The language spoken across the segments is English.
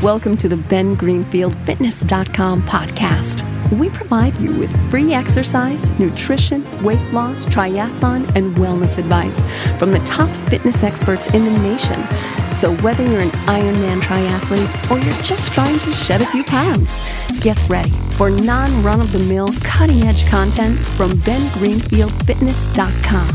Welcome to the BenGreenfieldFitness.com podcast. We provide you with free exercise, nutrition, weight loss, triathlon, and wellness advice from the top fitness experts in the nation. So whether you're an Ironman triathlete or you're just trying to shed a few pounds, get ready for non-run-of-the-mill, cutting-edge content from BenGreenfieldFitness.com.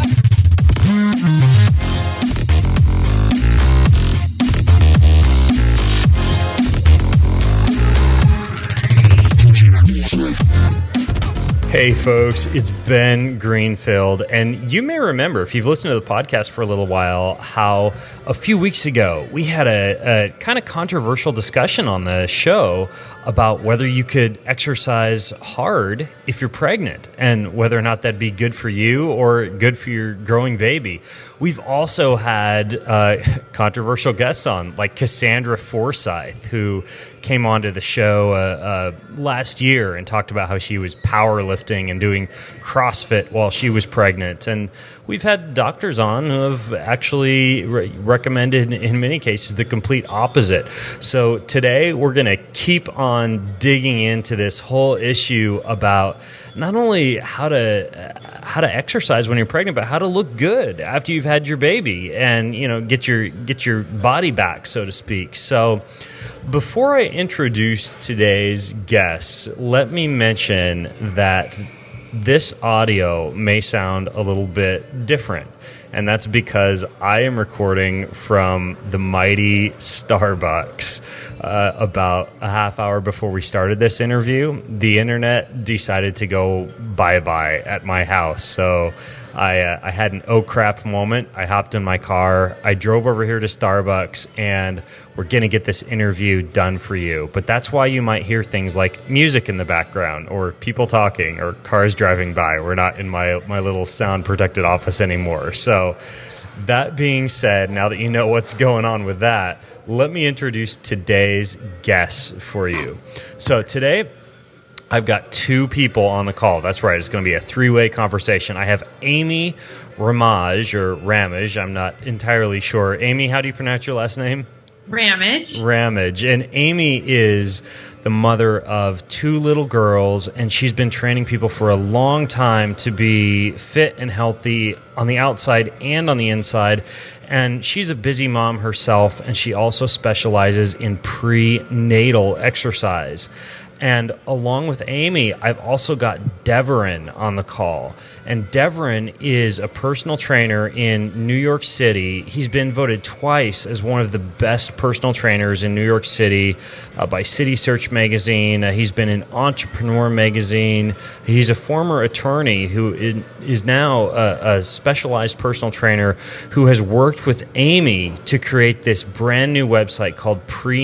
Hey folks, it's Ben Greenfield, and you may remember, if you've listened to the podcast for a little while, how a few weeks ago we had a kind of controversial discussion on the show about whether you could exercise hard if you're pregnant and whether or not that'd be good for you or good for your growing baby. We've also had controversial guests on, like Cassandra Forsyth, who came onto the show last year and talked about how she was powerlifting and doing CrossFit while she was pregnant. And we've had doctors on who have actually recommended, in many cases, the complete opposite. So today we're going to keep on digging into this whole issue about not only how to exercise when you're pregnant, but how to look good after you've had your baby and, you know, get your body back, so to speak. So before I introduce today's guests, let me mention that this audio may sound a little bit different, and that's because I am recording from the mighty Starbucks. About a half hour before we started this interview, the internet decided to go bye-bye at my house, so I had an oh crap moment. I hopped in my car, I drove over here to Starbucks, and we're going to get this interview done for you. But that's why you might hear things like music in the background or people talking or cars driving by. We're not in my little sound protected office anymore. So that being said, now that you know what's going on with that, let me introduce today's guests for you. So today, I've got two people on the call. That's right. It's going to be a three-way conversation. I have Amy Ramage, or Ramage. I'm not entirely sure. Amy, how do you pronounce your last name? Ramage. Ramage. And Amy is the mother of two little girls, and she's been training people for a long time to be fit and healthy on the outside and on the inside. And she's a busy mom herself, and she also specializes in prenatal exercise. And along with Amy, I've also got Deverin on the call. And Deverin is a personal trainer in New York City. He's been voted twice as one of the best personal trainers in New York City by City Search magazine. He's been in Entrepreneur magazine. He's a former attorney who is now a specialized personal trainer who has worked with Amy to create this brand new website called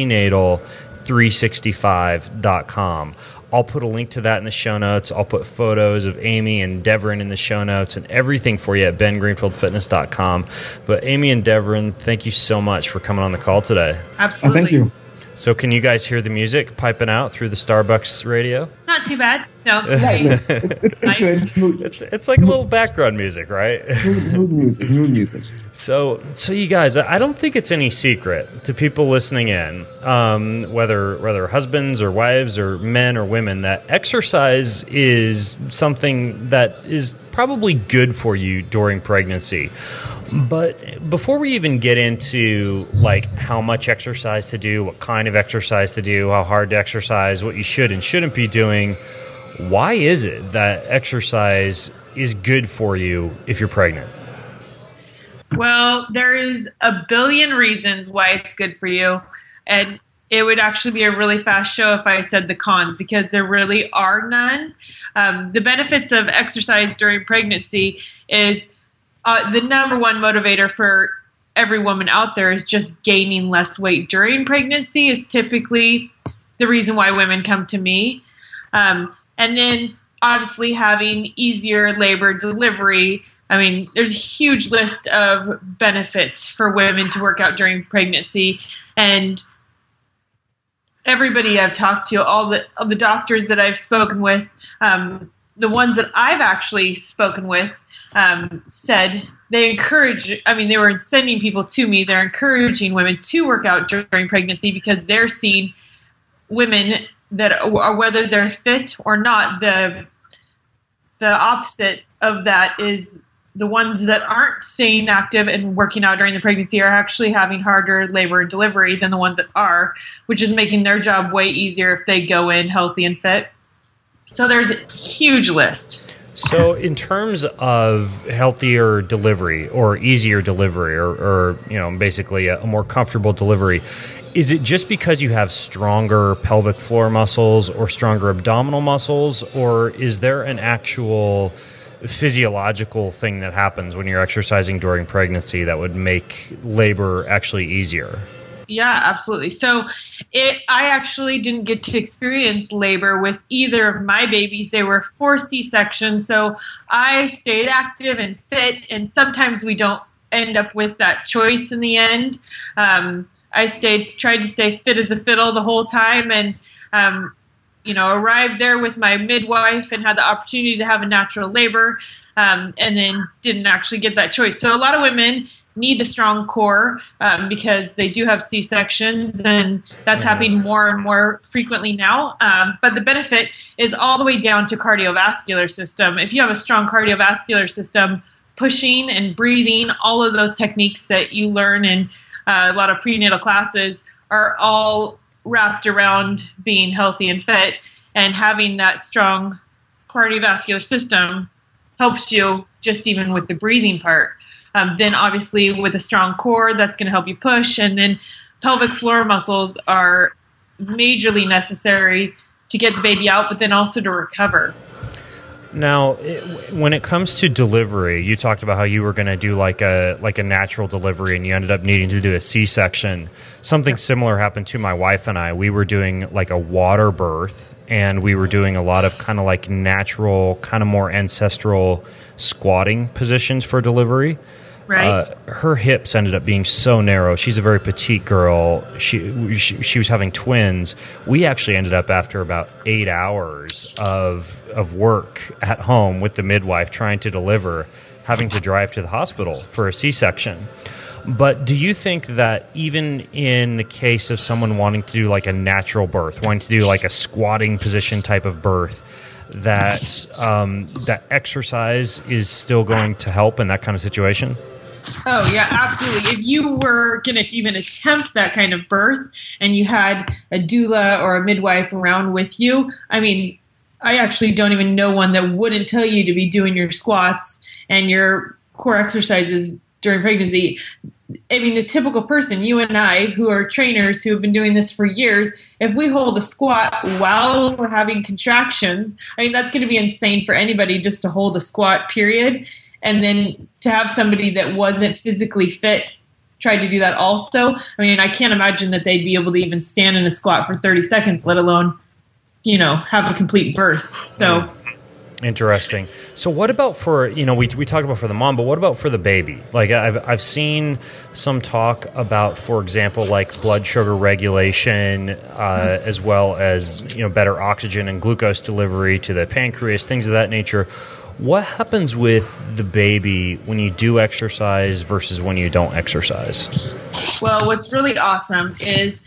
Prenatal365.com. I'll put a link to that in the show notes. I'll put photos of Amy and Deverin in the show notes and everything for you at BenGreenfieldFitness.com. But Amy and Deverin, thank you so much for coming on the call today. Absolutely. Thank you. So can you guys hear the music piping out through the Starbucks radio? Not too bad. No, It's good. It's like a little background music, right? Mood music. So you guys, I don't think it's any secret to people listening in, whether husbands or wives or men or women, that exercise is something that is probably good for you during pregnancy. But before we even get into like how much exercise to do, what kind of exercise to do, how hard to exercise, what you should and shouldn't be doing, why is it that exercise is good for you if you're pregnant? well, there is a billion reasons why it's good for you, and it would actually be a really fast show if I said the cons, because there really are none. The benefits of exercise during pregnancy is the number one motivator for every woman out there is just gaining less weight during pregnancy is typically the reason why women come to me. And then obviously having easier labor delivery. I mean, there's a huge list of benefits for women to work out during pregnancy. And everybody I've talked to, all the doctors that I've spoken with, the ones that I've actually spoken with said they encourage, I mean, they were sending people to me. They're encouraging women to work out during pregnancy because they're seeing women that are, whether they're fit or not, the opposite of that is the ones that aren't staying active and working out during the pregnancy are actually having harder labor and delivery than the ones that are, which is making their job way easier if they go in healthy and fit. So there's a huge list. So in terms of healthier delivery or easier delivery or basically a more comfortable delivery, is it just because you have stronger pelvic floor muscles or stronger abdominal muscles, or is there an actual physiological thing that happens when you're exercising during pregnancy that would make labor actually easier? Yeah, absolutely. So I actually didn't get to experience labor with either of my babies. They were 4 C-sections. So I stayed active and fit, and sometimes we don't end up with that choice in the end. I tried to stay fit as a fiddle the whole time, and arrived there with my midwife and had the opportunity to have a natural labor, and then didn't actually get that choice. So a lot of women need a strong core because they do have C-sections, and that's happening more and more frequently now. But the benefit is all the way down to cardiovascular system. If you have a strong cardiovascular system, pushing and breathing, all of those techniques that you learn in a lot of prenatal classes are all wrapped around being healthy and fit, and having that strong cardiovascular system helps you just even with the breathing part. Then obviously with a strong core, that's going to help you push. And then pelvic floor muscles are majorly necessary to get the baby out, but then also to recover. Now, when it comes to delivery, you talked about how you were going to do like a natural delivery, and you ended up needing to do a C-section. Something similar happened to my wife and I. We were doing like a water birth, and we were doing a lot of kind of like natural, kind of more ancestral squatting positions for delivery. Right. Her hips ended up being so narrow. She's a very petite girl. She was having twins. We actually ended up, after about 8 hours of work at home with the midwife trying to deliver, having to drive to the hospital for a C-section. But do you think that even in the case of someone wanting to do like a natural birth, wanting to do like a squatting position type of birth, that that exercise is still going to help in that kind of situation? Oh, yeah, absolutely. If you were going to even attempt that kind of birth and you had a doula or a midwife around with you, I mean, I actually don't even know one that wouldn't tell you to be doing your squats and your core exercises during pregnancy. I mean, the typical person, you and I, who are trainers who have been doing this for years, if we hold a squat while we're having contractions, I mean, that's going to be insane for anybody just to hold a squat, period. And then to have somebody that wasn't physically fit try to do that also, I mean, I can't imagine that they'd be able to even stand in a squat for 30 seconds, let alone, have a complete birth. So interesting. So what about for, we talked about for the mom, but what about for the baby? Like I've seen some talk about, for example, like blood sugar regulation, as well as, better oxygen and glucose delivery to the pancreas, things of that nature. What happens with the baby when you do exercise versus when you don't exercise? Well, what's really awesome is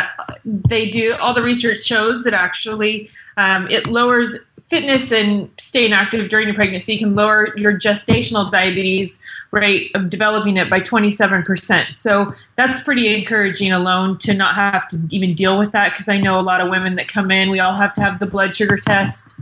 all the research shows that actually it lowers fitness, and staying active during your pregnancy can lower your gestational diabetes rate of developing it by 27%. So that's pretty encouraging alone to not have to even deal with that, because I know a lot of women that come in, we all have to have the blood sugar test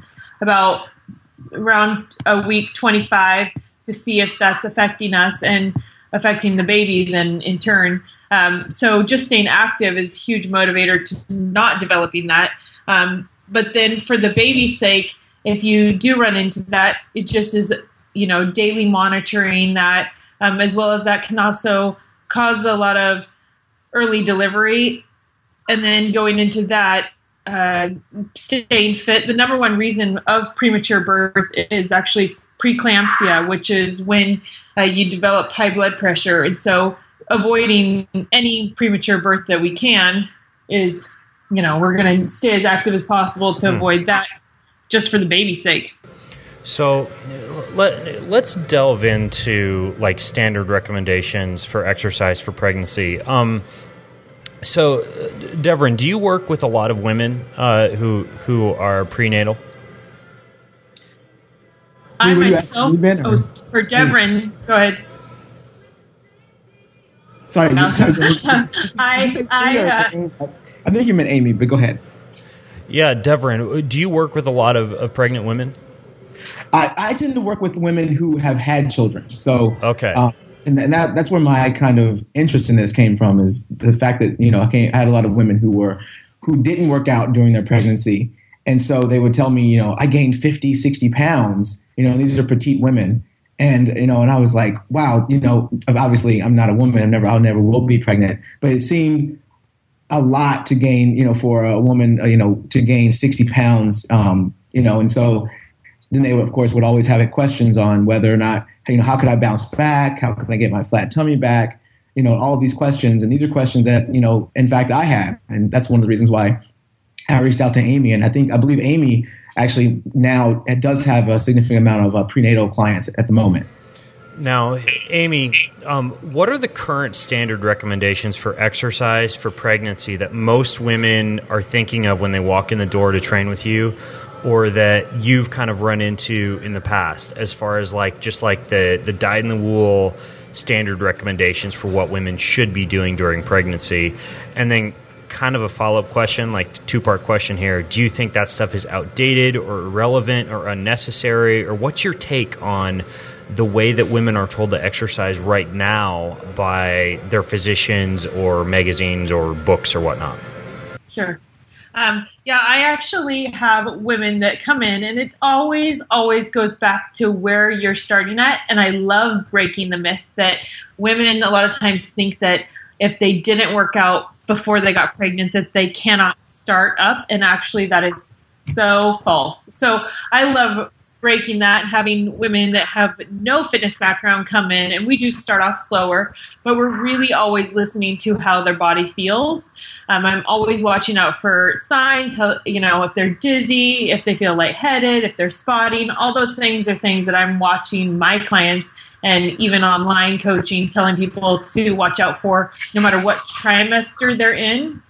around a week 25 to see if that's affecting us and affecting the baby then in turn. So just staying active is a huge motivator to not developing that. But then for the baby's sake, if you do run into that, it just is, daily monitoring that, as well as that can also cause a lot of early delivery. And then going into that, staying fit. The number one reason of premature birth is actually preeclampsia, which is when you develop high blood pressure. And so avoiding any premature birth that we can is, we're going to stay as active as possible to avoid that, just for the baby's sake. So let's delve into like standard recommendations for exercise for pregnancy. So, Devrin, do you work with a lot of women who are prenatal? I myself, for Devrin, go ahead. Sorry, No. I think you meant Amy, but go ahead. Yeah, Devrin, do you work with a lot of pregnant women? I tend to work with women who have had children. So okay, and that's where my kind of interest in this came from, is the fact that I had a lot of women who didn't work out during their pregnancy, and so they would tell me, I gained 50, 60 pounds. These are petite women, and and I was like, wow, obviously I'm not a woman, I'll never will be pregnant, but it seemed a lot to gain, for a woman, to gain 60 pounds, and so then they, of course, would always have questions on whether or not, how could I bounce back? How can I get my flat tummy back? All of these questions. And these are questions that, in fact, I have. And that's one of the reasons why I reached out to Amy. And I believe Amy actually now does have a significant amount of prenatal clients at the moment. Now, Amy, what are the current standard recommendations for exercise for pregnancy that most women are thinking of when they walk in the door to train with you, or that you've kind of run into in the past, as far as just the dyed-in-the-wool standard recommendations for what women should be doing during pregnancy? And then kind of a follow-up question, two-part question here. Do you think that stuff is outdated or irrelevant or unnecessary? Or what's your take on the way that women are told to exercise right now by their physicians or magazines or books or whatnot? Sure. Yeah, I actually have women that come in, and it always goes back to where you're starting at. And I love breaking the myth that women a lot of times think that if they didn't work out before they got pregnant, that they cannot start up. And actually that is so false. So I love breaking that, having women that have no fitness background come in, and we do start off slower, but we're really always listening to how their body feels. I'm always watching out for signs, if they're dizzy, if they feel lightheaded, if they're spotting. All those things are things that I'm watching my clients, and even online coaching, telling people to watch out for no matter what trimester they're in.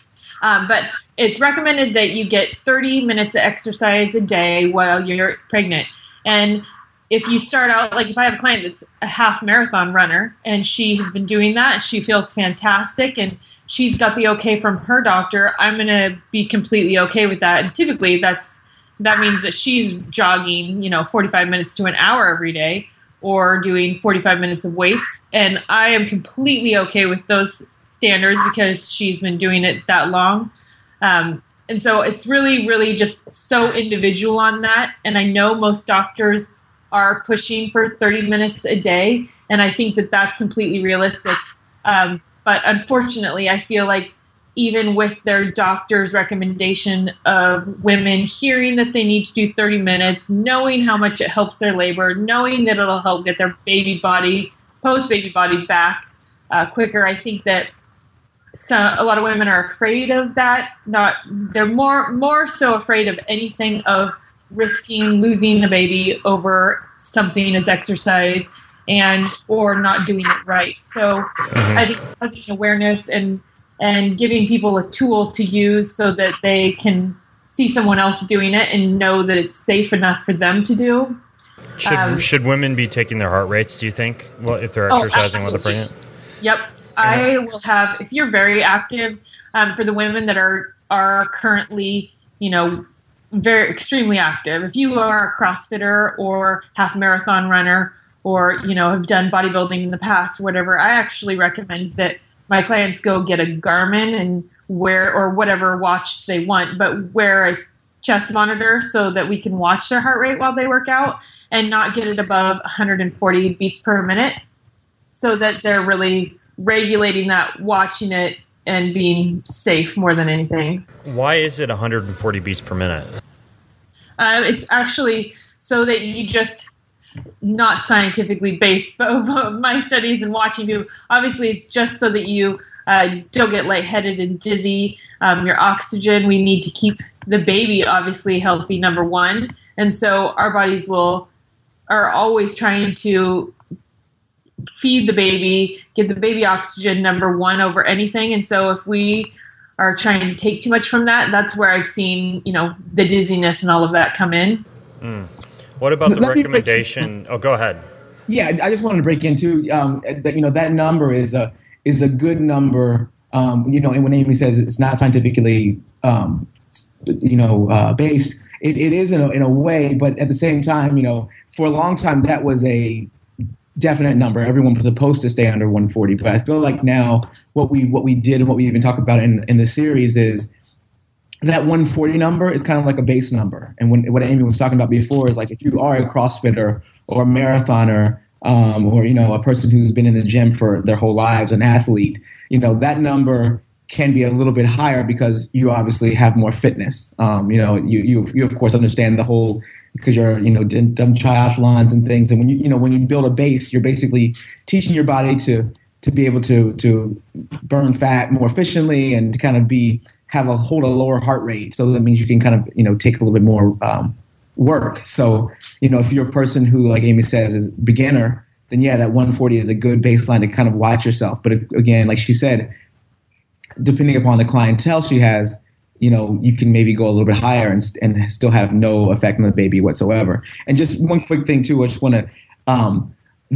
But it's recommended that you get 30 minutes of exercise a day while you're pregnant. And if you start out, if I have a client that's a half marathon runner and she has been doing that, she feels fantastic, and she's got the okay from her doctor, I'm going to be completely okay with that. And typically that means that she's jogging, 45 minutes to an hour every day, or doing 45 minutes of weights. And I am completely okay with those standards because she's been doing it that long. And so it's really, really just so individual on that. And I know most doctors are pushing for 30 minutes a day, and I think that that's completely realistic. But unfortunately, I feel like even with their doctor's recommendation of women hearing that they need to do 30 minutes, knowing how much it helps their labor, knowing that it'll help get their post-baby body back quicker, I think that a lot of women are afraid of that. They're more so afraid of anything of risking losing a baby over something as exercise or not doing it right. So I think having awareness and giving people a tool to use so that they can see someone else doing it and know that it's safe enough for them to do. Should women be taking their heart rates, do you think, if they're exercising while they're pregnant? Yep. I will have, if you're very active, for the women that are currently, very extremely active. If you are a CrossFitter or half marathon runner, or have done bodybuilding in the past, whatever, I actually recommend that my clients go get a Garmin and wear, or whatever watch they want, but wear a chest monitor so that we can watch their heart rate while they work out and not get it above 140 beats per minute, so that they're really regulating that, watching it, and being safe more than anything. Why is it 140 beats per minute? It's actually so that you just, not scientifically based, but my studies and watching you, obviously it's just so that you don't get lightheaded and dizzy. Your oxygen, we need to keep the baby obviously healthy, number one. And so our bodies are always trying to feed the baby, give the baby oxygen number one over anything. And so if we are trying to take too much from that, that's where I've seen, the dizziness and all of that come in. What about the recommendation? Oh, go ahead. Yeah, I just wanted to break into that number is a good number. And when Amy says it's not scientifically based, it is in a way, but at the same time, for a long time that was a definite number. Everyone was supposed to stay under 140, but I feel like now what we did and what we even talk about in the series is that 140 number is kind of like a base number. And what Amy was talking about before is like if you are a CrossFitter or a marathoner or a person who's been in the gym for their whole lives, an athlete, that number can be a little bit higher because you obviously have more fitness. You of course understand the whole, because you're done triathlons and things, and when you build a base, you're basically teaching your body to be able to burn fat more efficiently and to kind of hold a lower heart rate. So that means you can kind of take a little bit more work. So if you're a person who, like Amy says, is beginner, then yeah, that 140 is a good baseline to kind of watch yourself. But again, like she said, depending upon the clientele she has, you can maybe go a little bit higher and still have no effect on the baby whatsoever. And just one quick thing too, I just want to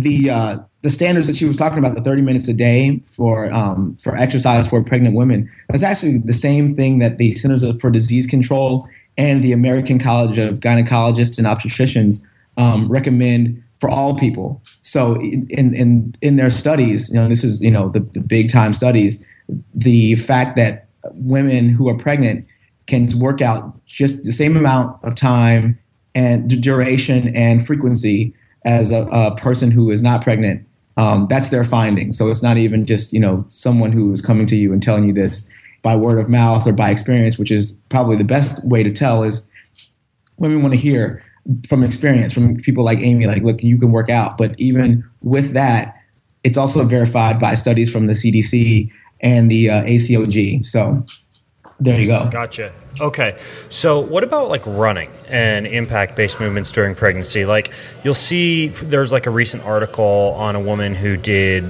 the standards that she was talking about, the 30 minutes a day for exercise for pregnant women, that's actually the same thing that the Centers for Disease Control and the American College of Gynecologists and Obstetricians recommend for all people. So in their studies, this is the big time studies, the fact that women who are pregnant can work out just the same amount of time and duration and frequency as a person who is not pregnant. That's their finding. So it's not even just, someone who is coming to you and telling you this by word of mouth or by experience, which is probably the best way to tell. Is women want to hear from experience, from people like Amy, like, look, you can work out. But even with that, it's also verified by studies from the CDC and the ACOG. So there you go. Gotcha. Okay. So what about like running and impact-based movements during pregnancy? Like you'll see there's like a recent article on a woman who did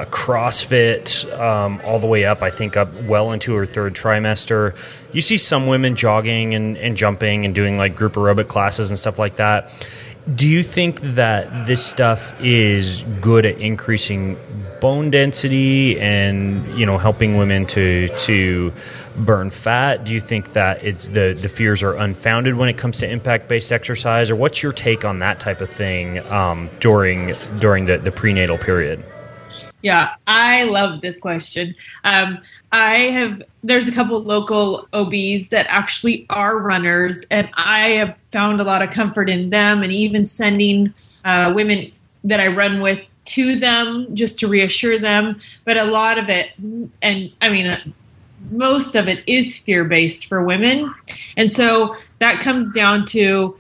CrossFit all the way up, I think up well into her third trimester. You see some women jogging and jumping and doing like group aerobic classes and stuff like that. Do you think that this stuff is good at increasing bone density and, helping women to burn fat? Do you think that it's the fears are unfounded when it comes to impact-based exercise? Or what's your take on that type of thing during the prenatal period? Yeah, I love this question. There's a couple of local OBs that actually are runners, and I have found a lot of comfort in them and even sending women that I run with to them just to reassure them. But a lot of it, and I mean, most of it is fear-based for women. And so that comes down to,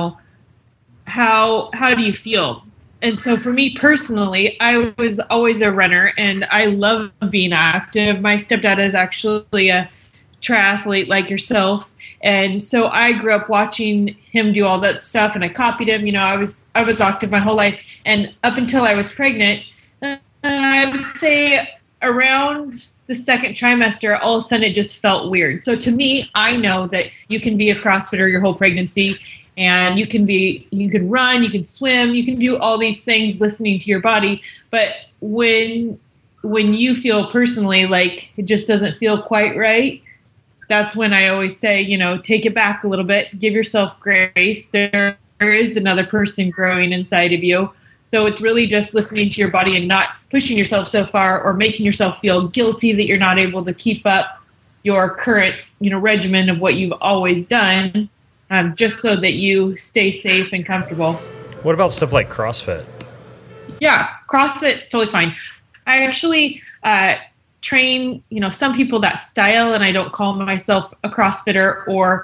how do you feel? And so for me personally, I was always a runner and I love being active. My stepdad is actually a triathlete like yourself. And so I grew up watching him do all that stuff and I copied him. I was active my whole life. And up until I was pregnant, I would say around the second trimester, all of a sudden it just felt weird. So to me, I know that you can be a CrossFitter your whole pregnancy. And you can run, you can swim, you can do all these things listening to your body. But when you feel personally like it just doesn't feel quite right, that's when I always say, take it back a little bit, give yourself grace. There is another person growing inside of you. So it's really just listening to your body and not pushing yourself so far or making yourself feel guilty that you're not able to keep up your current, regimen of what you've always done. Just so that you stay safe and comfortable. What about stuff like CrossFit? Yeah, CrossFit's totally fine. I actually train, some people that style, and I don't call myself a CrossFitter, or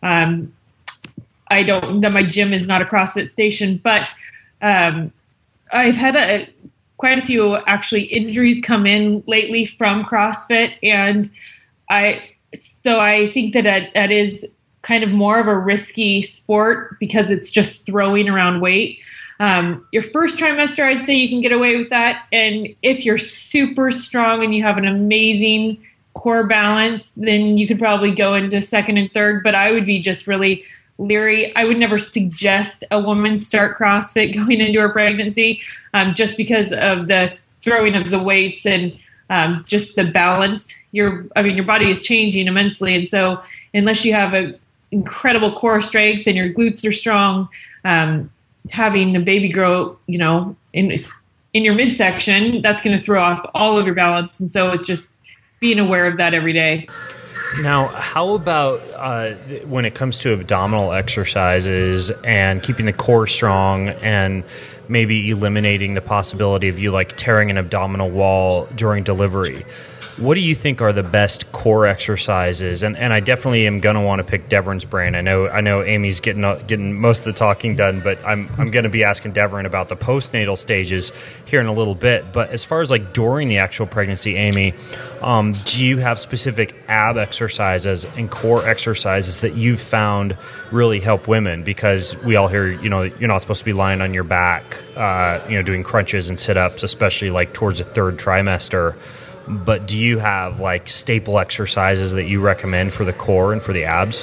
that my gym is not a CrossFit station. But I've had quite a few actually injuries come in lately from CrossFit, and I think that is kind of more of a risky sport because it's just throwing around weight. Your first trimester, I'd say you can get away with that. And if you're super strong and you have an amazing core balance, then you could probably go into second and third. But I would be just really leery. I would never suggest a woman start CrossFit going into her pregnancy, just because of the throwing of the weights and just the balance. Your body is changing immensely. And so unless you have an incredible core strength and your glutes are strong, having a baby grow, in your midsection, that's going to throw off all of your balance. And so it's just being aware of that every day. Now, how about when it comes to abdominal exercises and keeping the core strong and maybe eliminating the possibility of you like tearing an abdominal wall during delivery? What do you think are the best core exercises? And I definitely am going to want to pick Deverin's brain. I know Amy's getting most of the talking done, but I'm going to be asking Deverin about the postnatal stages here in a little bit. But as far as like during the actual pregnancy, Amy, do you have specific ab exercises and core exercises that you've found really help women? Because we all hear, you're not supposed to be lying on your back, doing crunches and sit-ups, especially like towards the third trimester. But do you have like staple exercises that you recommend for the core and for the abs?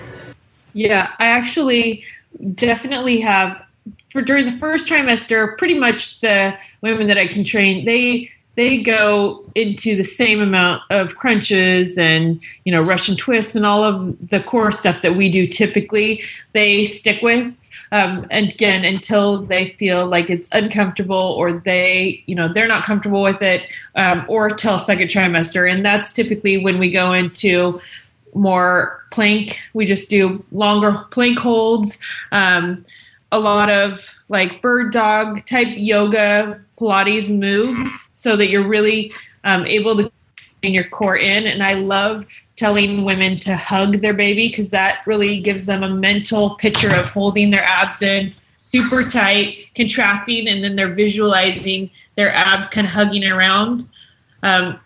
Yeah, I actually definitely have. For during the first trimester, pretty much the women that I can train, they go into the same amount of crunches and, Russian twists and all of the core stuff that we do typically, they stick with. And again, until they feel like it's uncomfortable or they're not comfortable with it, or till second trimester. And that's typically when we go into more plank. We just do longer plank holds, a lot of like bird dog type yoga, Pilates moves, so that you're really able to bring your core in. And I love telling women to hug their baby because that really gives them a mental picture of holding their abs in super tight, contracting, and then they're visualizing their abs kind of hugging around. And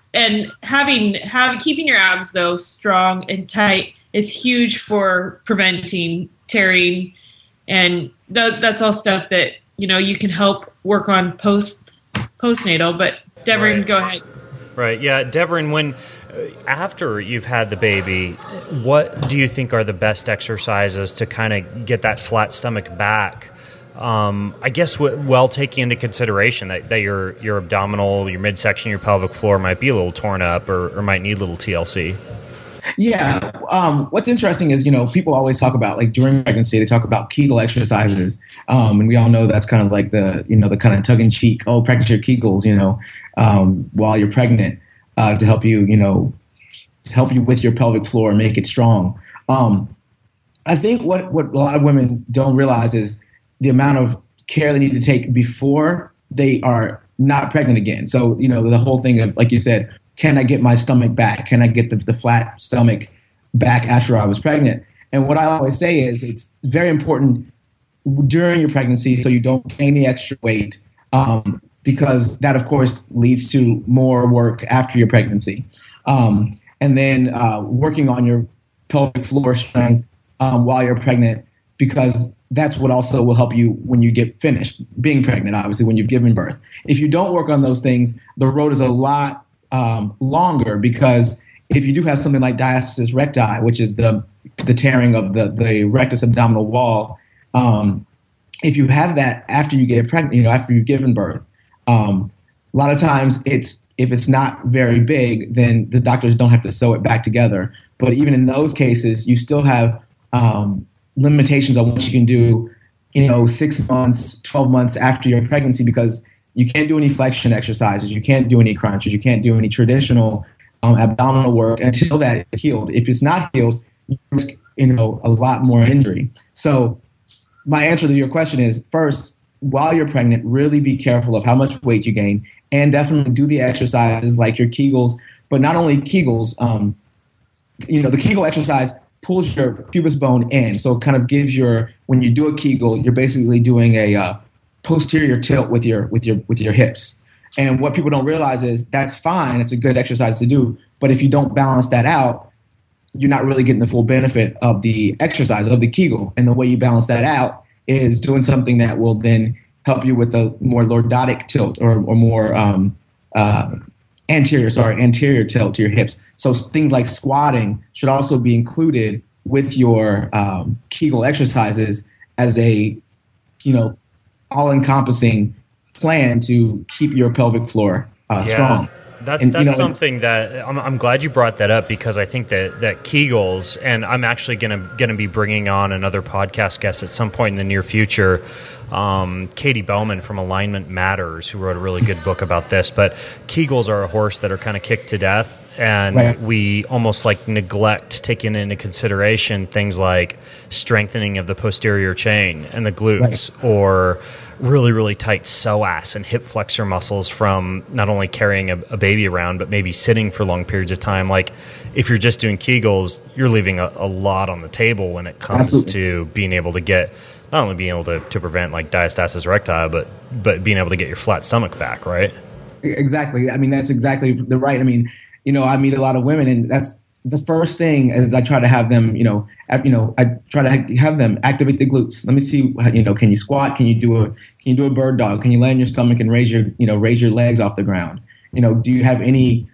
keeping your abs though strong and tight is huge for preventing tearing, and that's all stuff that you can help work on postnatal. But Deverin, Go ahead. Right. Yeah, Deverin, when after you've had the baby, what do you think are the best exercises to kind of get that flat stomach back? I guess while taking into consideration that your abdominal, your midsection, your pelvic floor might be a little torn up or might need a little TLC. Yeah. What's interesting is, people always talk about, like, during pregnancy, they talk about Kegel exercises. And we all know that's kind of like the kind of tongue in cheek, practice your Kegels, while you're pregnant, to help you, help you with your pelvic floor and make it strong. I think what a lot of women don't realize is the amount of care they need to take before they are not pregnant again. So, the whole thing of, like you said, can I get my stomach back? Can I get the flat stomach back after I was pregnant? And what I always say is it's very important during your pregnancy so you don't gain any extra weight, because that, of course, leads to more work after your pregnancy. And then working on your pelvic floor strength while you're pregnant, because that's what also will help you when you get finished being pregnant, obviously, when you've given birth. If you don't work on those things, the road is a lot longer, because if you do have something like diastasis recti, which is the tearing of the rectus abdominal wall, if you have that after you get pregnant, after you've given birth, a lot of times if it's not very big, then the doctors don't have to sew it back together. But even in those cases, you still have limitations on what you can do, 6 months, 12 months after your pregnancy, because you can't do any flexion exercises. You can't do any crunches. You can't do any traditional abdominal work until that is healed. If it's not healed, you risk, a lot more injury. So my answer to your question is, first, while you're pregnant, really be careful of how much weight you gain, and definitely do the exercises like your Kegels, but not only Kegels. The Kegel exercise pulls your pubis bone in. So it kind of gives when you do a Kegel, you're basically doing a posterior tilt with your hips. And what people don't realize is that's fine. It's a good exercise to do. But if you don't balance that out, you're not really getting the full benefit of the exercise of the Kegel. And the way you balance that out is doing something that will then help you with a more lordotic tilt or more anterior tilt to your hips. So things like squatting should also be included with your Kegel exercises as a, all-encompassing plan to keep your pelvic floor strong. That's something that I'm glad you brought that up, because I think that Kegels, and I'm actually going to be bringing on another podcast guest at some point in the near future, Katie Bellman from Alignment Matters, who wrote a really good book about this. But Kegels are a horse that are kind of kicked to death, and we almost neglect taking into consideration things like strengthening of the posterior chain and the glutes, or really, really tight psoas and hip flexor muscles from not only carrying a baby around, but maybe sitting for long periods of time. Like, if you're just doing Kegels, you're leaving a lot on the table when it comes to being able to get, not only being able to prevent diastasis recti, but being able to get your flat stomach back, right? Exactly. I mean, that's exactly the right. I mean, I meet a lot of women, and that's the first thing is I try to have them, I try to have them activate the glutes. Let me see, can you squat? Can you do a bird dog? Can you lay on your stomach and raise your legs off the ground? Do you have any,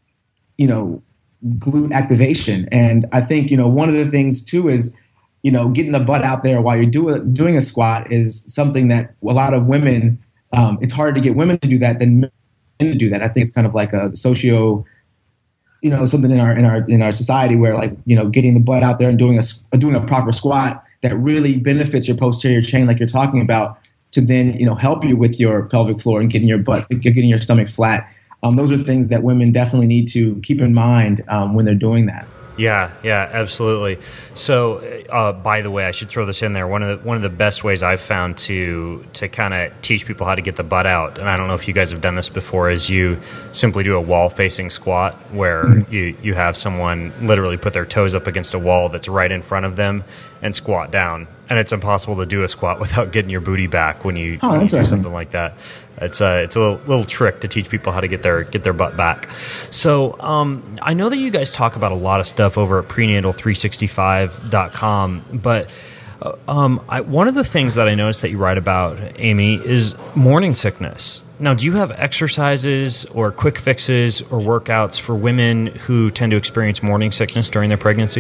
glute activation? And I think, one of the things too is, getting the butt out there while you're doing a squat is something that a lot of women, it's harder to get women to do that than men to do that. I think it's kind of like a something in our society where getting the butt out there and doing a proper squat that really benefits your posterior chain, like you're talking about, to then help you with your pelvic floor and getting your stomach flat. Those are things that women definitely need to keep in mind when they're doing that. Yeah, absolutely. So, by the way, I should throw this in there. One of the best ways I've found to kind of teach people how to get the butt out, and I don't know if you guys have done this before, is you simply do a wall-facing squat where you have someone literally put their toes up against a wall that's right in front of them and squat down. And it's impossible to do a squat without getting your booty back when you do something like that. It's a little trick to teach people how to get their butt back. So I know that you guys talk about a lot of stuff over at prenatal365.com, but one of the things that I noticed that you write about, Amy, is morning sickness. Now, do you have exercises or quick fixes or workouts for women who tend to experience morning sickness during their pregnancy?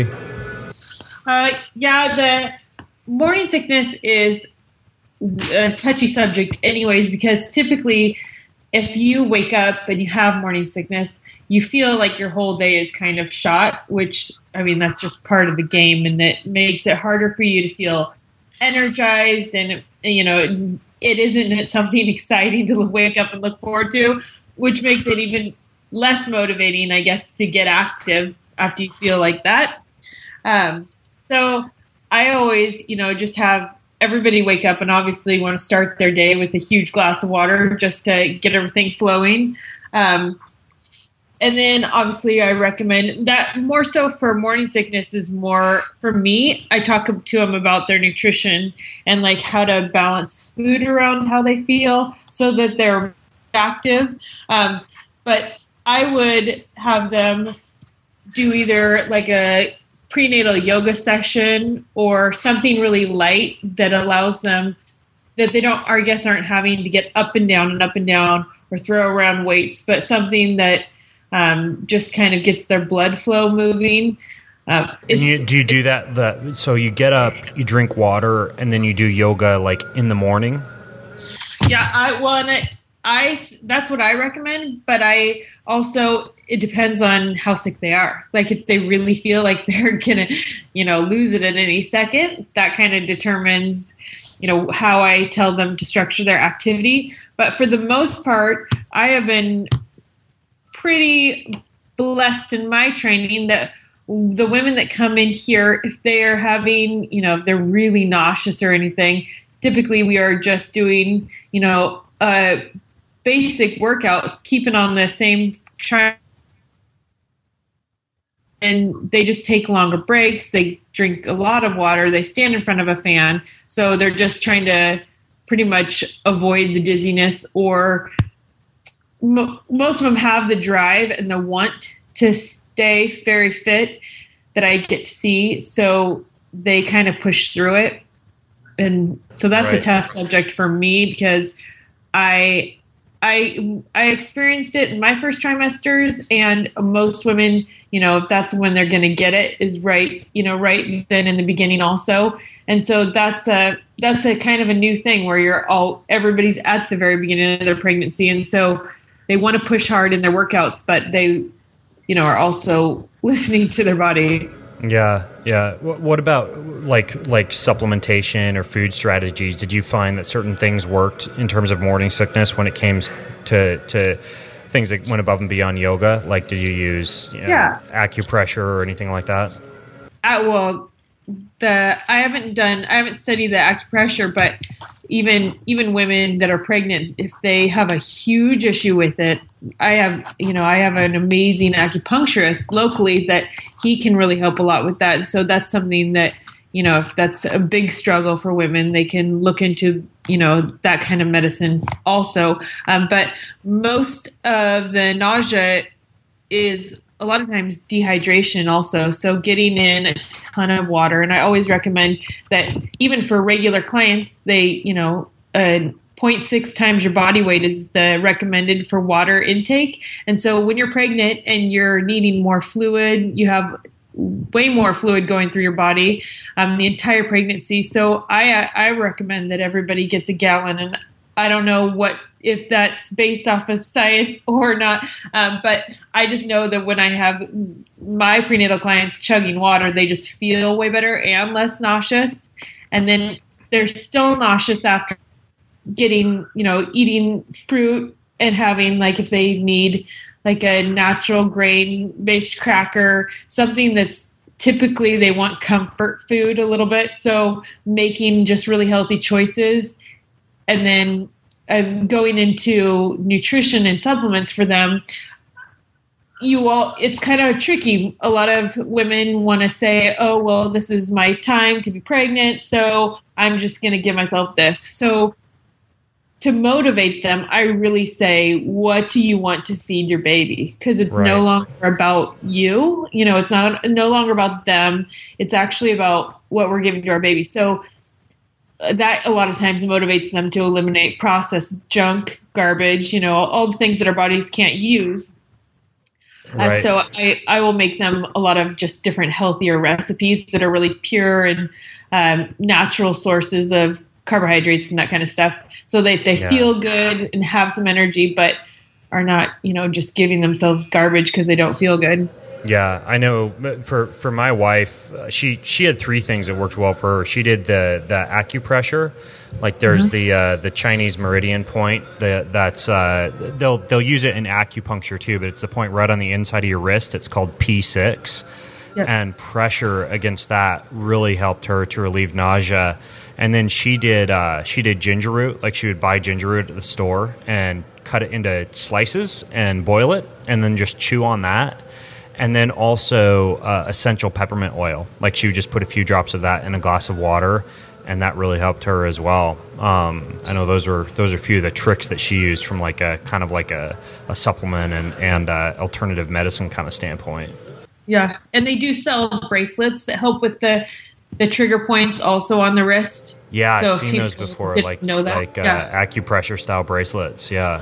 The morning sickness is a touchy subject anyways, because typically if you wake up and you have morning sickness, you feel like your whole day is kind of shot, which, I mean, that's just part of the game, and it makes it harder for you to feel energized, and, it isn't something exciting to wake up and look forward to, which makes it even less motivating, I guess, to get active after you feel like that. So I always, just have everybody wake up and obviously want to start their day with a huge glass of water just to get everything flowing. And then obviously I recommend that more so for morning sickness is more for me. I talk to them about their nutrition and how to balance food around how they feel so that they're active. But I would have them do either a prenatal yoga session or something really light that allows them that they aren't having to get up and down or throw around weights, but something that just kind of gets their blood flow moving. Do you do that? So you get up, you drink water, and then you do yoga in the morning? Yeah, that's what I recommend, but I also, it depends on how sick they are. If they really feel like they're going to, lose it at any second, that kind of determines, how I tell them to structure their activity. But for the most part, I have been pretty blessed in my training that the women that come in here, if they are having, if they're really nauseous or anything, typically we are just doing, basic workouts, keeping on the same track, and they just take longer breaks. They drink a lot of water. They stand in front of a fan. So they're just trying to pretty much avoid the dizziness, or most of them have the drive and the want to stay very fit. that I get to see. So they kind of push through it. And so that's a tough subject for me because I experienced it in my first trimesters, and most women, if that's when they're going to get it, is right then in the beginning also. And so that's a kind of a new thing where everybody's at the very beginning of their pregnancy, and so they want to push hard in their workouts, but they, are also listening to their body. Yeah. What about like supplementation or food strategies? Did you find that certain things worked in terms of morning sickness when it came to things that went above and beyond yoga? Like, did you use acupressure or anything like that? I haven't studied the acupressure, but even women that are pregnant, if they have a huge issue with it, I have an amazing acupuncturist locally that he can really help a lot with that. And so that's something that, if that's a big struggle for women, they can look into, that kind of medicine also. But most of the nausea is a lot of times dehydration also. So getting in a ton of water. And I always recommend that even for regular clients, they, 0.6 times your body weight is the recommended for water intake. And so when you're pregnant and you're needing more fluid, you have way more fluid going through your body the entire pregnancy. So I recommend that everybody gets a gallon. And I don't know if that's based off of science or not, but I just know that when I have my prenatal clients chugging water, they just feel way better and less nauseous. And then they're still nauseous after getting, eating fruit and having, like, if they need like a natural grain-based cracker, something that's typically they want comfort food a little bit. So making just really healthy choices. And then going into nutrition and supplements for them, it's kind of tricky. A lot of women want to say, oh, well, this is my time to be pregnant, so I'm just going to give myself this. So to motivate them, I really say, what do you want to feed your baby? Because it's no longer about you. It's no longer about them. It's actually about what we're giving to our baby. So that a lot of times motivates them to eliminate processed junk, garbage, all the things that our bodies can't use. Right. So I will make them a lot of just different healthier recipes that are really pure and natural sources of carbohydrates and that kind of stuff, so they feel good and have some energy, but are not, just giving themselves garbage because they don't feel good. Yeah, I know. For my wife, she had three things that worked well for her. She did the acupressure, like there's the Chinese meridian point. That's they'll use it in acupuncture too, but it's the point right on the inside of your wrist. It's called P6, and pressure against that really helped her to relieve nausea. And then she did ginger root. Like, she would buy ginger root at the store and cut it into slices and boil it, and then just chew on that. And then also essential peppermint oil. Like, she would just put a few drops of that in a glass of water, and that really helped her as well. I know those are a few of the tricks that she used from like a kind of like a supplement and alternative medicine kind of standpoint. Yeah, and they do sell bracelets that help with the trigger points also on the wrist. Yeah, so I've seen those before, like acupressure style bracelets. Yeah.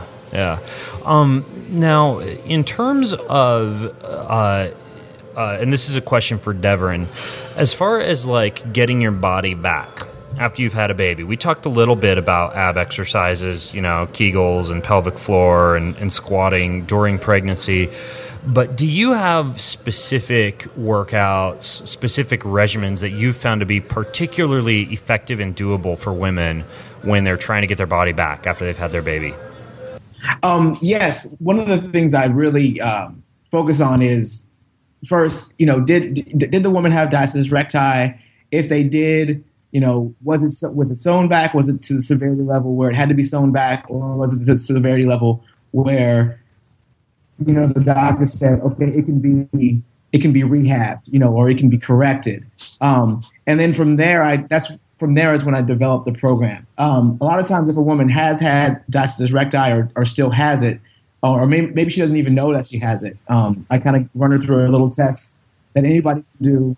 Now, in terms of, and this is a question for Devin, as far as like getting your body back after you've had a baby, we talked a little bit about ab exercises, Kegels and pelvic floor and squatting during pregnancy. But do you have specific workouts, specific regimens that you've found to be particularly effective and doable for women when they're trying to get their body back after they've had their baby? Yes. One of the things I really focus on is, first, did the woman have diastasis recti? If they did, was it sewn back? Was it to the severity level where it had to be sewn back, or was it to the severity level where the doctor said, okay, it can be rehabbed, or it can be corrected. And then from there is when I developed the program. A lot of times if a woman has had diastasis recti or still has it, or maybe she doesn't even know that she has it, I kind of run her through a little test that anybody can do.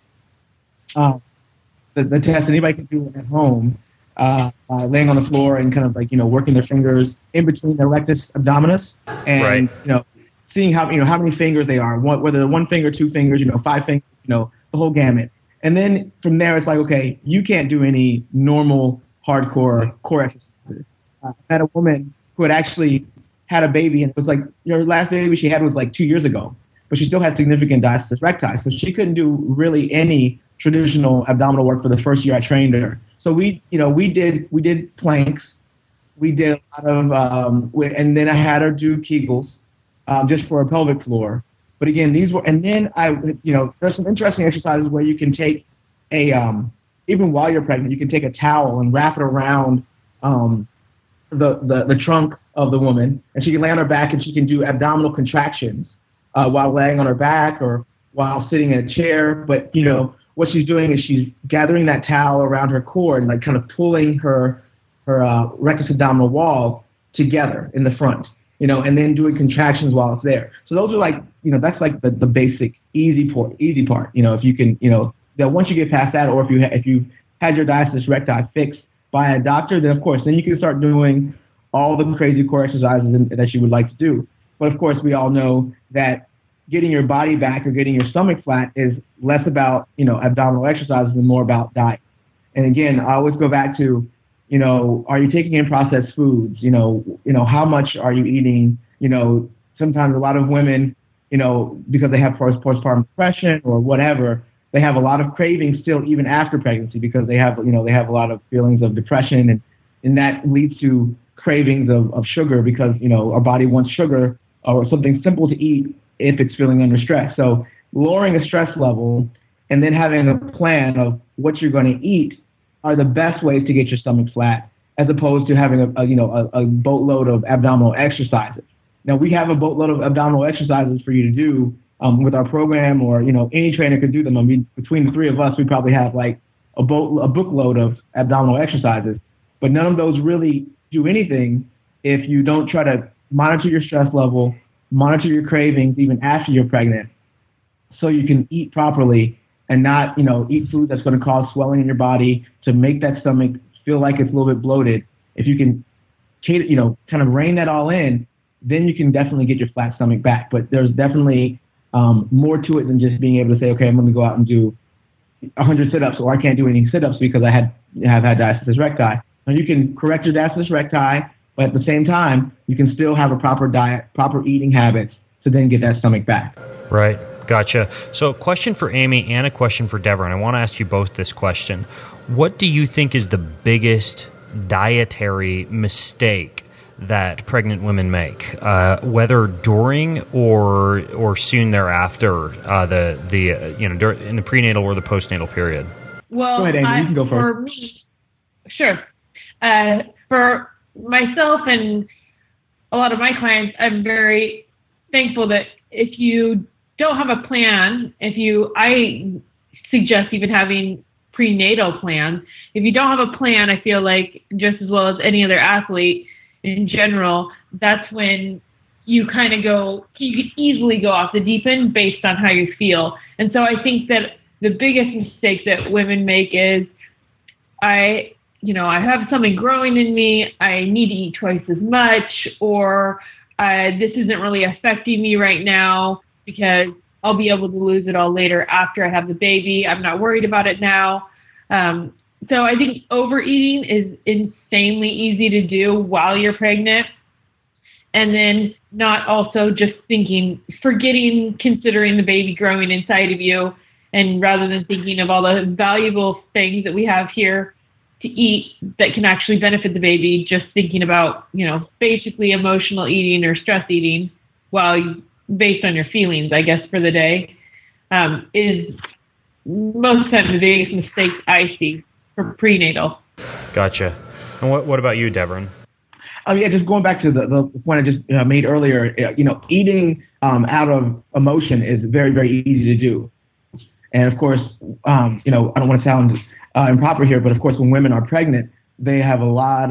The test anybody can do at home, laying on the floor and kind of like, working their fingers in between their rectus abdominis and, seeing how many fingers they are, whether one finger, two fingers, 5 fingers, the whole gamut. And then from there, it's like, okay, you can't do any normal hardcore core exercises. I had a woman who had actually had a baby, and it was like, her last baby she had was like 2 years ago, but she still had significant diastasis recti. So she couldn't do really any traditional abdominal work for the first year I trained her. So we did planks, we did a lot of, and then I had her do Kegels, just for a pelvic floor. But again, and then there's some interesting exercises where you can take even while you're pregnant, you can take a towel and wrap it around the trunk of the woman, and she can lay on her back and she can do abdominal contractions while laying on her back or while sitting in a chair. But what she's doing is she's gathering that towel around her core and like kind of pulling her rectus abdominal wall together in the front, and then doing contractions while it's there. So those are like, that's like the basic easy part. If you can, that once you get past that, or if you had your diastasis recti fixed by a doctor, then of course, then you can start doing all the crazy core exercises that you would like to do. But of course, we all know that getting your body back or getting your stomach flat is less about, abdominal exercises and more about diet. And again, I always go back to, are you taking in processed foods? How much are you eating? Sometimes a lot of women, because they have postpartum depression or whatever, they have a lot of cravings still even after pregnancy because they have, they have a lot of feelings of depression, and that leads to cravings of sugar because, our body wants sugar or something simple to eat if it's feeling under stress. So lowering a stress level and then having a plan of what you're going to eat are the best ways to get your stomach flat, as opposed to having a boatload of abdominal exercises. Now, we have a boatload of abdominal exercises for you to do with our program, or any trainer could do them. I mean, between the three of us, we probably have like a bookload of abdominal exercises, but none of those really do anything if you don't try to monitor your stress level, monitor your cravings even after you're pregnant, so you can eat properly and not, eat food that's going to cause swelling in your body to make that stomach feel like it's a little bit bloated. If you can, kind of rein that all in, then you can definitely get your flat stomach back. But there's definitely more to it than just being able to say, okay, I'm going to go out and do 100 sit-ups, or I can't do any sit-ups because I have had diastasis recti. Now, you can correct your diastasis recti, but at the same time, you can still have a proper diet, proper eating habits to then get that stomach back. Right. Gotcha. So a question for Amy and a question for Devon. I want to ask you both this question. What do you think is the biggest dietary mistake that pregnant women make, whether during or soon thereafter, in the prenatal or the postnatal period? Well, go ahead, Amy. You can go first. For me, sure. For myself and a lot of my clients, I'm very thankful that if you don't have a plan, I suggest even having prenatal plans. If you don't have a plan, I feel like just as well as any other athlete in general, that's when you kind of you could easily go off the deep end based on how you feel. And so I think that the biggest mistake that women make is, I have something growing in me, I need to eat twice as much, or this isn't really affecting me right now because I'll be able to lose it all later after I have the baby. I'm not worried about it now. So I think overeating is insanely easy to do while you're pregnant. And then not also just considering the baby growing inside of you. And rather than thinking of all the valuable things that we have here to eat that can actually benefit the baby, just thinking about, basically emotional eating or stress eating based on your feelings, I guess, for the day, is most of the time the biggest mistake I see for prenatal. Gotcha. And what about you, Devon? Just going back to the point I just made earlier, eating out of emotion is very, very easy to do. And of course, I don't want to sound improper here, but of course, when women are pregnant, they have a lot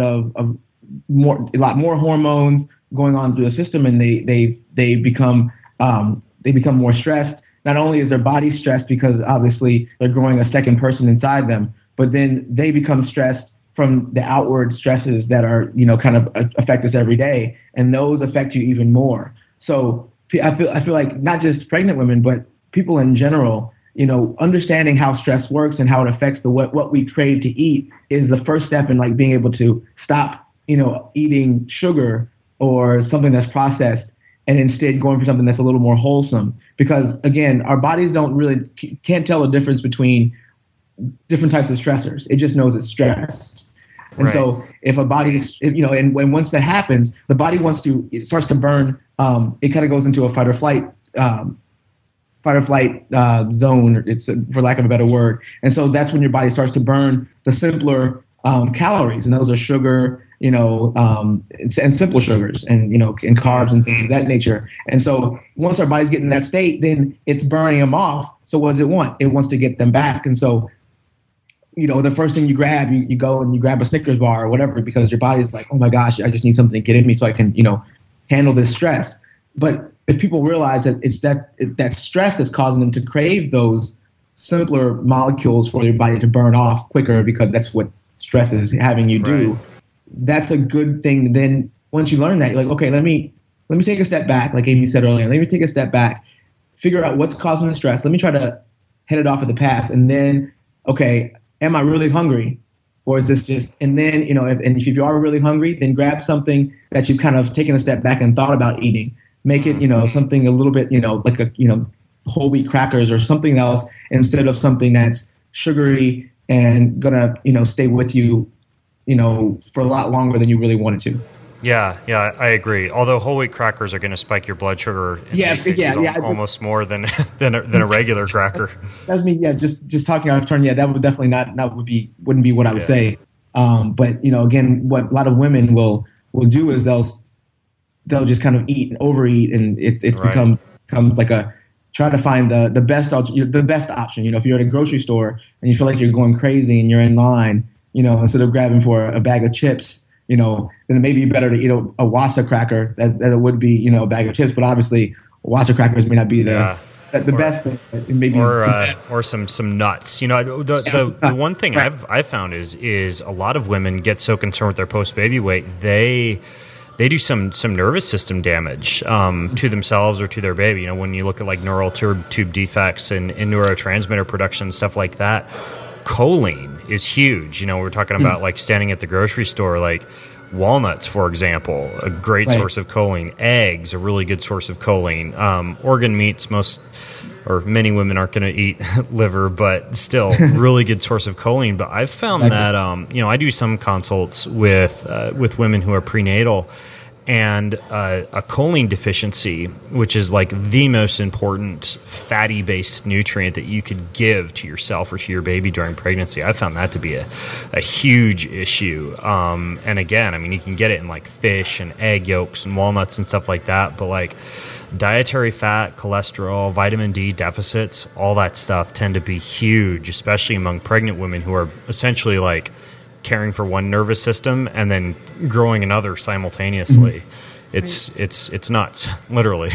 more hormones going on through the system, and they become more stressed. not only is their body stressed because obviously they're growing a second person inside them, but then they become stressed from the outward stresses that are, kind of affect us every day. And those affect you even more. So I feel like not just pregnant women, but people in general, understanding how stress works and how it affects what we crave to eat is the first step in like being able to stop, eating sugar or something that's processed and instead going for something that's a little more wholesome. Because again, our bodies can't tell the difference between different types of stressors. It just knows it's stress. And so if a body is, and when once that happens, the body it starts to burn, it kind of goes into a fight or flight zone, it's for lack of a better word. And so that's when your body starts to burn the simpler calories, and those are sugar, and simple sugars and, and carbs and things of that nature. And so once our body's getting in that state, then it's burning them off. So what does it want? It wants to get them back. And so, the first thing you grab, you go and you grab a Snickers bar or whatever, because your body's like, oh my gosh, I just need something to get in me so I can, handle this stress. But if people realize that it's that stress that's causing them to crave those simpler molecules for your body to burn off quicker, because that's what stress is having you do. That's a good thing. Then once you learn that, you're like, okay, let me take a step back. Like Amy said earlier, let me take a step back, figure out what's causing the stress. Let me try to head it off at the pass. And then, okay, am I really hungry? Or is this just, and then, if you are really hungry, then grab something that you've kind of taken a step back and thought about eating. Make it, something a little bit, like whole wheat crackers or something else, instead of something that's sugary and gonna, stay with you, for a lot longer than you really wanted to. Yeah, I agree. Although whole wheat crackers are going to spike your blood sugar, almost more than a regular cracker. That's me. Yeah, just talking out of turn. Yeah, that would definitely wouldn't be what I would say. But again, what a lot of women will do is they'll just kind of eat and overeat, and it's becomes like try to find the best option. If you're at a grocery store and you feel like you're going crazy and you're in line, instead of grabbing for a bag of chips, then it may be better to eat a Wassa cracker than it would be, a bag of chips. But obviously, Wassa crackers may not be the best thing. Maybe or some nuts. The one thing I've found is a lot of women get so concerned with their post baby weight, they do some nervous system damage to themselves or to their baby. When you look at like neural tube defects and neurotransmitter production, stuff like that, choline is huge. We're talking about like standing at the grocery store, like walnuts, for example, a great source of choline. Eggs, a really good source of choline. Organ meats, many women aren't going to eat liver, but still really good source of choline. But I've found that, I do some consults with women who are prenatal, and a choline deficiency, which is like the most important fatty-based nutrient that you could give to yourself or to your baby during pregnancy. I found that to be a huge issue. And again, you can get it in like fish and egg yolks and walnuts and stuff like that, but like dietary fat, cholesterol, vitamin D deficits, all that stuff tend to be huge, especially among pregnant women who are essentially like caring for one nervous system and then growing another simultaneously. It's nuts, literally.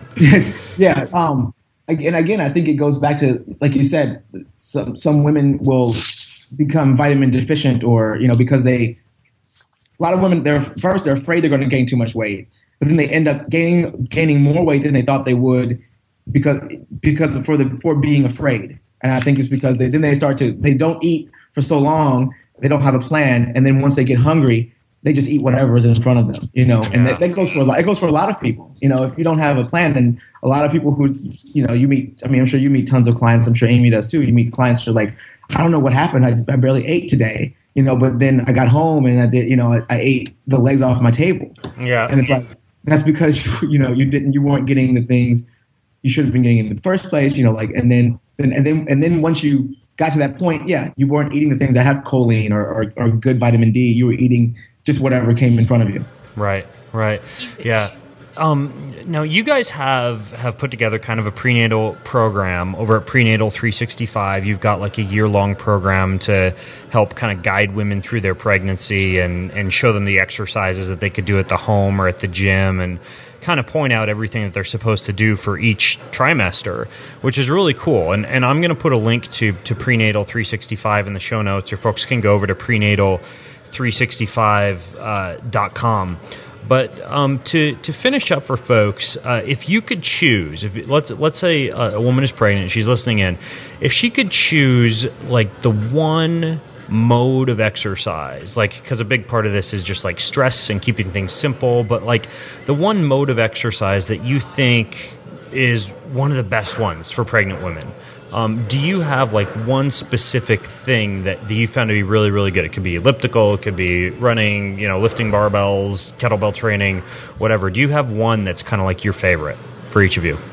Yeah. And again, I think it goes back to, like you said, some women will become vitamin deficient, or because a lot of women, they're afraid they're going to gain too much weight, but then they end up gaining more weight than they thought they would because for being afraid. And I think it's because they don't eat for so long. They don't have a plan, and then once they get hungry, they just eat whatever is in front of them, And that goes for a lot of people. If you don't have a plan, then a lot of people who, you meet. I'm sure you meet tons of clients. I'm sure Amy does too. You meet clients who are like, I don't know what happened. I barely ate today, But then I got home and I did, I ate the legs off my table. Yeah, and it's like that's because you weren't getting the things you should have been getting in the first place. And then once you got to that point, you weren't eating the things that have choline or good vitamin D. You were eating just whatever came in front of you. Right. Yeah. Now, you guys have put together kind of a prenatal program over at Prenatal 365. You've got like a year-long program to help kind of guide women through their pregnancy and show them the exercises that they could do at the home or at the gym and kind of point out everything that they're supposed to do for each trimester, which is really cool. And I'm going to put a link to Prenatal 365 in the show notes, or folks can go over to prenatal365.com. But to finish up for folks, if you could choose, let's say a woman is pregnant, she's listening in, if she could choose like the one mode of exercise, like, because a big part of this is just like stress and keeping things simple, but like the one mode of exercise that you think is one of the best ones for pregnant women, do you have like one specific thing that you found to be really, really good? It could be elliptical, it could be running, lifting barbells, kettlebell training, whatever. Do you have one that's kind of like your favorite for each of you?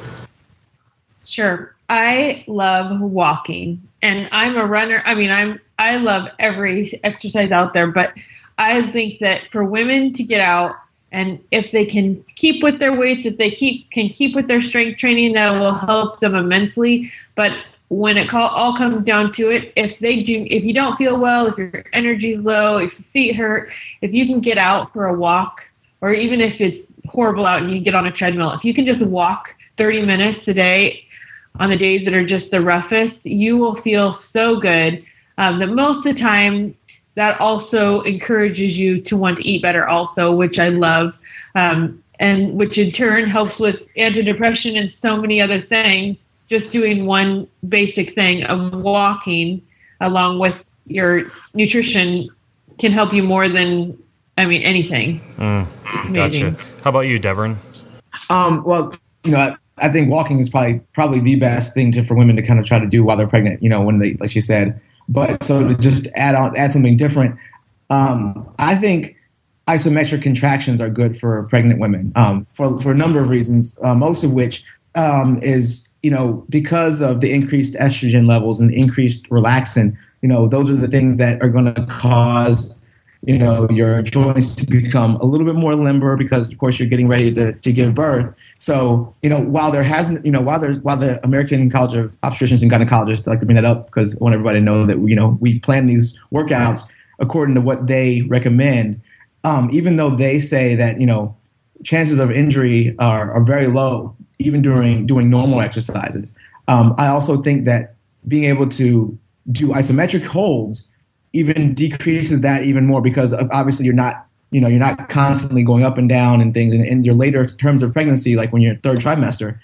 Sure. I love walking, and I'm a runner. I mean, I love every exercise out there, but I think that for women to get out, and if they can keep with their weights, if they can keep with their strength training, that will help them immensely. But when it all comes down to it, if you don't feel well, if your energy's low, if your feet hurt, if you can get out for a walk, or even if it's horrible out and you get on a treadmill, if you can just walk 30 minutes a day on the days that are just the roughest, you will feel so good that most of the time that also encourages you to want to eat better also, which I love, and which in turn helps with antidepressant and so many other things. Just doing one basic thing of walking along with your nutrition can help you more than, anything. It's amazing. Gotcha. How about you, Devon? Well, I think walking is probably the best thing for women to kind of try to do while they're pregnant, when they, like she said. But so to just add something different, I think isometric contractions are good for pregnant women for a number of reasons, most of which is, because of the increased estrogen levels and increased relaxin, those are the things that are going to cause, your joints to become a little bit more limber because, of course, you're getting ready to give birth. So, while there hasn't, while the American College of Obstetricians and Gynecologists, I like to bring that up because I want everybody to know that, we plan these workouts according to what they recommend, even though they say that, chances of injury are very low, even during doing normal exercises. I also think that being able to do isometric holds even decreases that even more because obviously you're not constantly going up and down and things. And in your later terms of pregnancy, like when you're third trimester,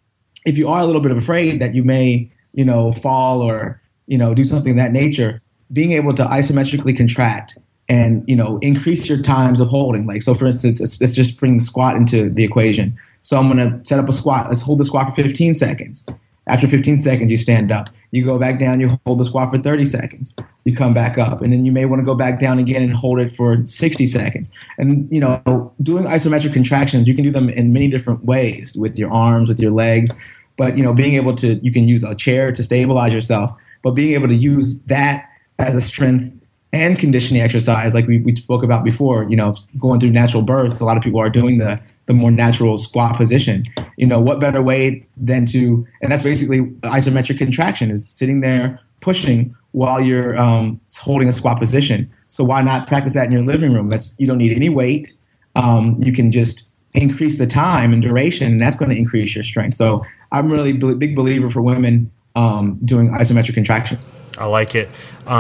if you are a little bit afraid that you may, fall or, do something of that nature, being able to isometrically contract and, increase your times of holding. Like, so for instance, let's just bring the squat into the equation. So I'm going to set up a squat. Let's hold the squat for 15 seconds. After 15 seconds, you stand up. You go back down, you hold the squat for 30 seconds. You come back up. And then you may want to go back down again and hold it for 60 seconds. And, doing isometric contractions, you can do them in many different ways with your arms, with your legs. But, being able to, you can use a chair to stabilize yourself. But being able to use that as a strength and conditioning exercise, like we spoke about before, going through natural births, a lot of people are doing the more natural squat position. What better way than to, and that's basically isometric contraction, is sitting there pushing while you're holding a squat position. So why not practice that in your living room? You don't need any weight. You can just increase the time and duration, and that's going to increase your strength. So I'm really a big believer for women doing isometric contractions. I like it.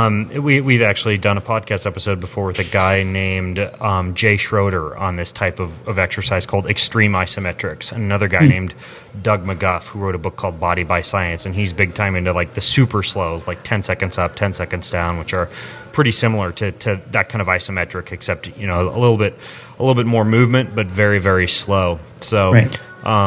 We've actually done a podcast episode before with a guy named Jay Schroeder on this type of exercise called extreme isometrics, and another guy named Doug McGuff who wrote a book called Body by Science, and he's big time into like the super slows, like 10 seconds up, 10 seconds down, which are pretty similar to that kind of isometric, except a little bit more movement, but very, very slow. So. Right.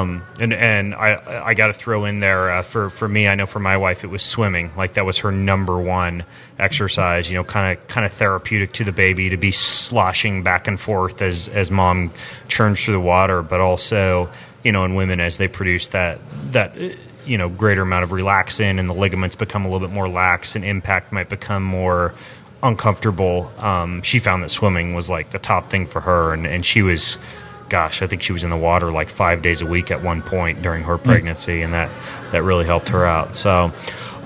And I got to throw in there for me. I know for my wife it was swimming. Like that was her number one exercise. Kind of therapeutic to the baby to be sloshing back and forth as mom churns through the water, but also in women as they produce that greater amount of relaxin and the ligaments become a little bit more lax and impact might become more uncomfortable. She found that swimming was like the top thing for her, and she was. Gosh, I think she was in the water like 5 days a week at one point during her pregnancy, and that really helped her out. So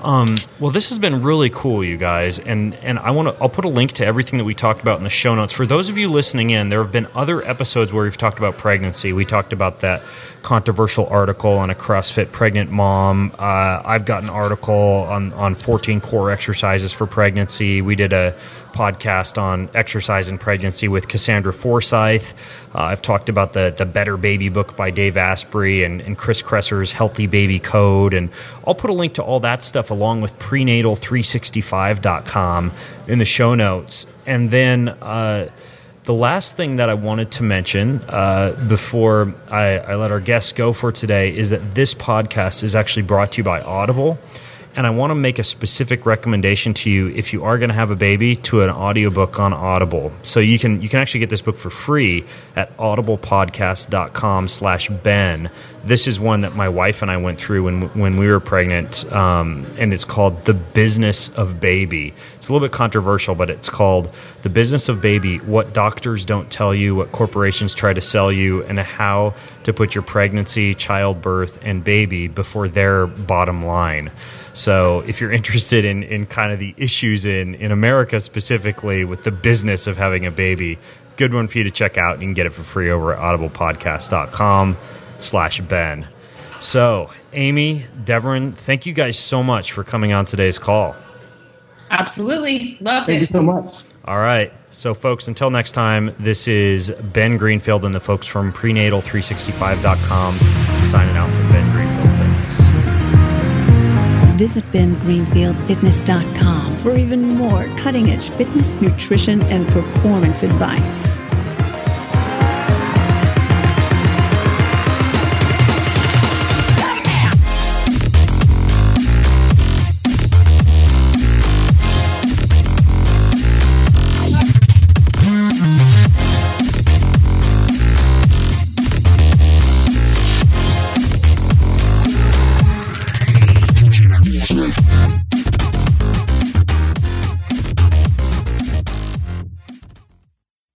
Well, this has been really cool, you guys, and I'll put a link to everything that we talked about in the show notes. For those of you listening in, there have been other episodes where we've talked about pregnancy. We talked about that controversial article on a CrossFit pregnant mom. I've got an article on 14 core exercises for pregnancy. We did a podcast on exercise and pregnancy with Cassandra Forsyth. I've talked about the Better Baby book by Dave Asprey and Chris Kresser's Healthy Baby Code. And I'll put a link to all that stuff along with prenatal365.com in the show notes. And then the last thing that I wanted to mention before I let our guests go for today is that this podcast is actually brought to you by Audible. And I want to make a specific recommendation to you if you are going to have a baby to an audiobook on Audible. So you can actually get this book for free at audiblepodcast.com/Ben. This is one that my wife and I went through when we were pregnant, and it's called The Business of Baby. It's a little bit controversial, but it's called The Business of Baby, What Doctors Don't Tell You, What Corporations Try to Sell You, and How to Put Your Pregnancy, Childbirth, and Baby Before Their Bottom Line. So if you're interested in kind of the issues in America specifically with the business of having a baby, good one for you to check out. You can get it for free over at audiblepodcast.com/Ben. So Amy, Devon, thank you guys so much for coming on today's call. Absolutely. Love it. Thank you so much. All right. So folks, until next time, this is Ben Greenfield and the folks from prenatal365.com signing out from Ben Greenfield Fitness. Visit BenGreenfieldFitness.com for even more cutting-edge fitness, nutrition, and performance advice.